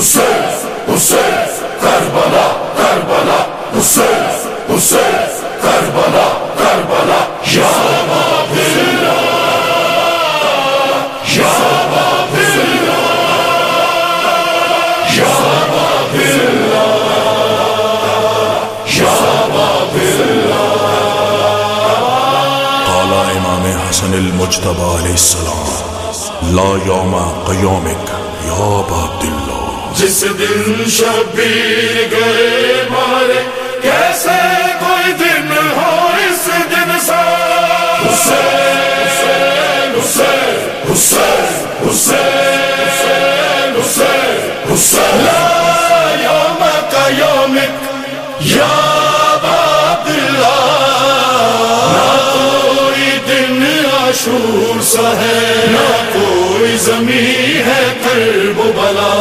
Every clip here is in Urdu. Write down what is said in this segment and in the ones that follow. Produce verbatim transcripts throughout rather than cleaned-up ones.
حسین حسین کربلا کربلا حسین حسین کربلا کربلا یا باب اللہ یا باب اللہ یا باب اللہ یا باب اللہ. قال امام حسن المجتبی علیہ السلام لا یوم قیامک یا باب اللہ. جس دن شبیر گئے مارے کیسے کوئی دن ہو اس دن سا. حسین حسین حسین حسین حسین حسین لا یوم کا یومک یا باب اللہ. نہ کوئی دن عاشور سا ہے نہ کوئی زمین ہے کرب و بلا.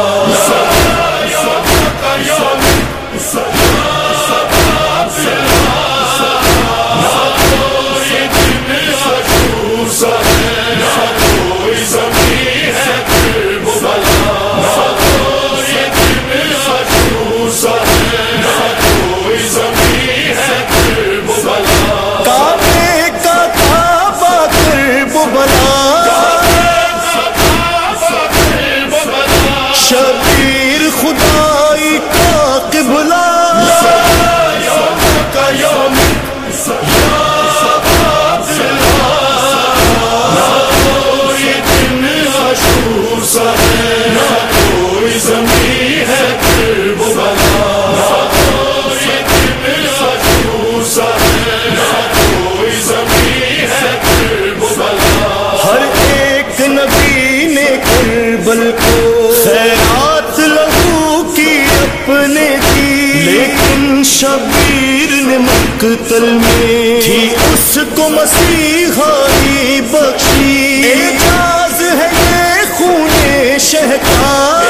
شبیر خدائی کا قبلہ یوم کا یوم یا باب اللہ. نہ کوئی دن عاشور سا ہے نہ کوئی زمین ہے کرب و بلا. نہ کوئی دن عاشور سا ہے نہ کوئی زمین ہے کرب و بلا. ہر ایک نبی نے کربل کو خیرات لہو کی اپنے دی، لیکن شبیر نے مقتل میں تھی اس کو مسیحائی بخشی. اعجاز ہے یہ خون شہکار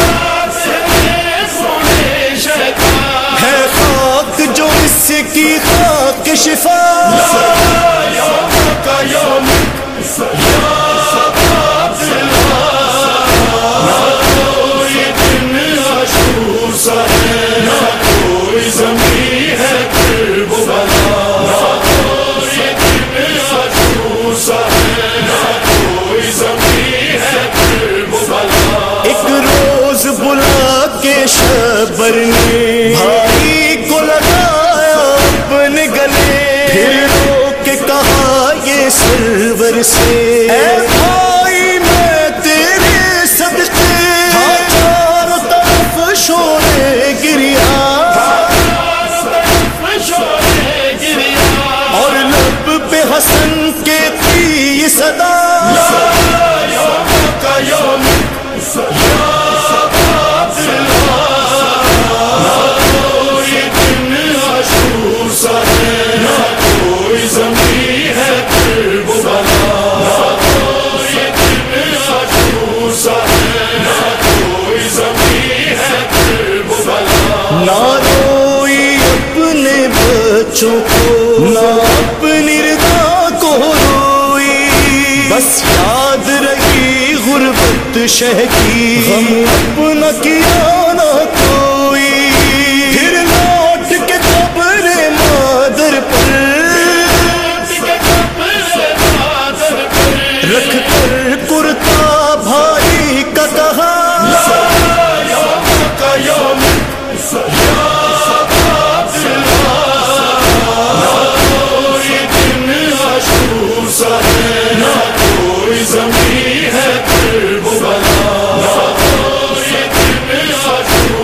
ہے خاک جو اس کی خاک شفا. یوم کا یوم یا باب اللہ. نہ کوئی دن عاشور سا ہے نہ کوئی زمین ہے کرب و بلا. نہ کوئی دن عاشور سا ہے نہ کوئی زمین ہے کرب و بلا. ایک روز بلا کے شبر نے بھائی کو لگایا اپنے گلے، پھر رو کے کہا یہ سرور سے اے بھائی میں تیرے صدقے. چاروں طرف شورے گریا اور لب پہ حسن کے تھی یہ صدا. یوم کا یوم یا باب اللہ. نہ کوئی دن عاشور سا ہے نہ کوئی زمین ہے کرب و بلا. نہ کوئی دن عاشور سا ہے نہ کوئی زمین ہے کرب و بلا. نہ روئی اپنے بچوں کو نہ اپنی رضا کو روئی، بس یاد رہی غربت شہ کی غم اپنا کیا نہ کوئی. پھر لوٹ کے قبر مادر پر رکھ کر کرتا بھائی کا کہا. یوم کا یوم یا باب اللہ. نہ کوئی دن عاشور سا ہے نہ کوئی زمین ہے کرب و بلا. نہ کوئی دن عاشور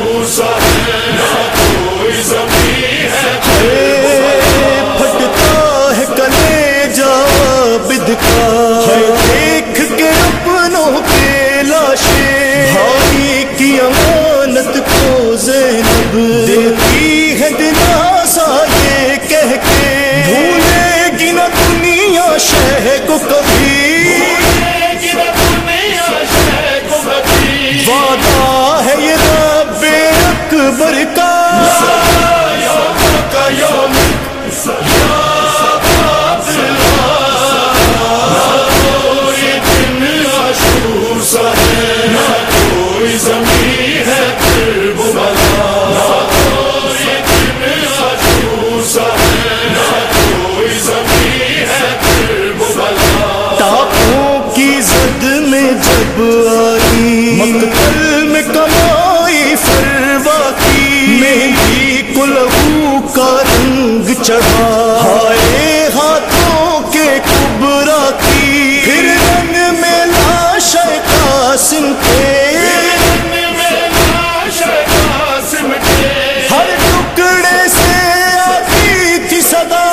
جب آئی، مقتل میں کمائی فروا کی، مہندی کو لہو کا رنگ چڑھا، ہائے ہاتھوں کے کبرا کی، پھر رنگ میں لاش قاسم کے، ہر ٹکڑے سے آتی تھی صدا،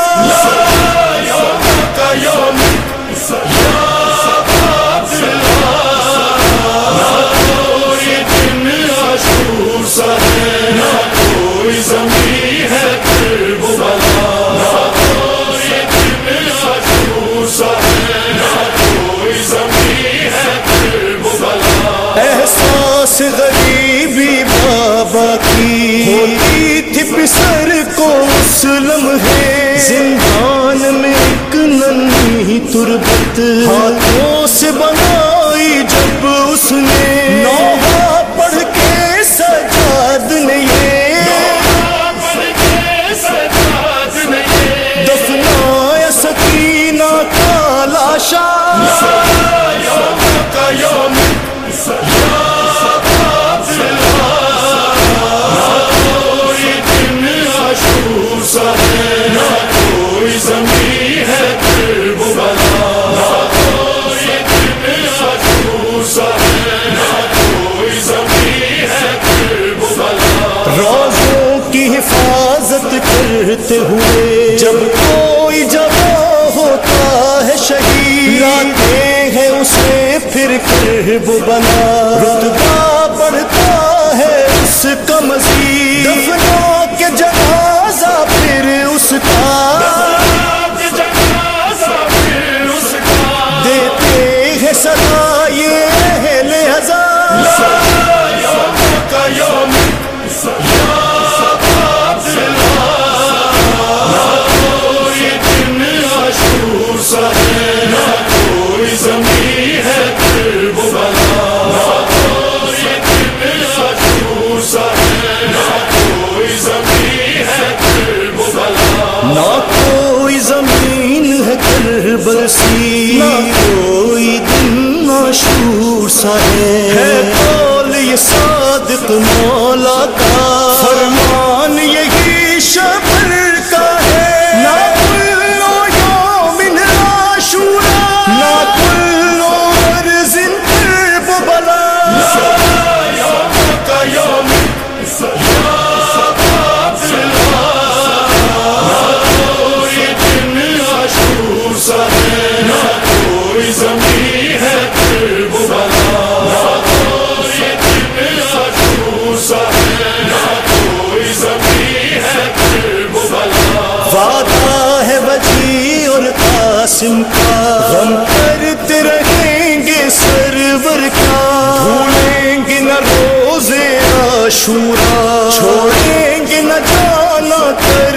احساس غریبی بابا کی ہوتی تھی پسر کو اس لمحے، زندان میں ایک ننھی تربت ہاتھوں سے بنائی جب اس نے، نوحہ پڑھ کے سجاد نے دفنایا سکینہ کا لاشا، روزوں کی حفاظت کرتے ہوئے جب کوئی جوان ہوتا ہے شہید، لاتے ہیں اسے پھر کرب بنا، رتبہ بڑھتا ہے اس کا مزید، دفنا کے جنازہ پھر اس کا، دیتے ہیں صدا یہ اہل ہزار، نہ کوئی زمین ہے کربل سی، نہ کوئی دن عاشور سا ہے، قول یہ صادق مولا کا، فرمان یہی شبر کا ہے، نہ کلو یوم عاشورا، نہ کلو عرض کرب بلا، وعدہ ہے وجی اور قاسم کا، غم کرتے رہیں گے سرور کا، بھولیں گے نہ روزے عاشورا، چھوڑیں گے نہ جانا